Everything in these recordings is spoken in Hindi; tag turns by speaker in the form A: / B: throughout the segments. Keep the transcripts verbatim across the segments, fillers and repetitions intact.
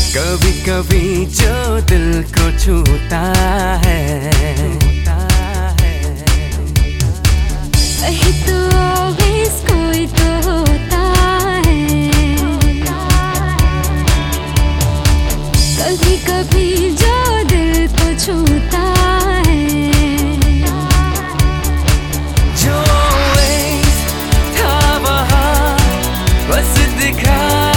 A: कभी कभी जो दिल को छूता है,
B: कहीं तो always कोई तो होता है। कभी कभी जो दिल को छूता है,
A: जो always था वहाँ बस दिखा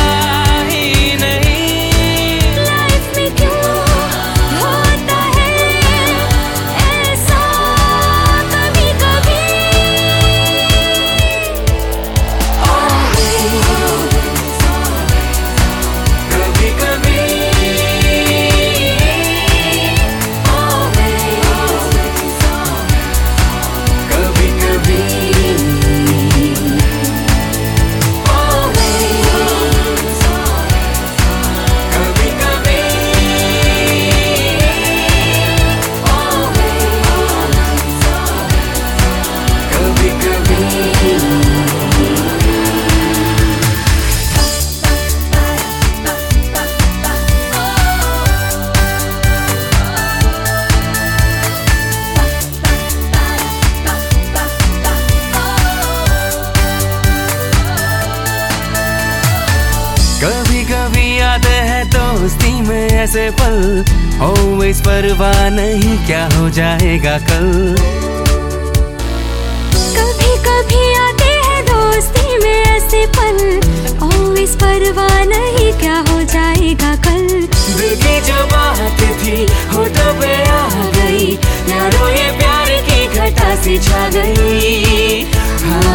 A: कभी कभी आते हैं दोस्ती में ऐसे पल, always परवाह नहीं क्या हो जाएगा कल।
B: कभी कभी आते हैं दोस्ती में ऐसे पल, always परवाह नहीं क्या हो जाएगा कल।
A: दिल की जो बात थी होठों पे आ गई, यारों ये प्यार की घटा सी छा गई। हाँ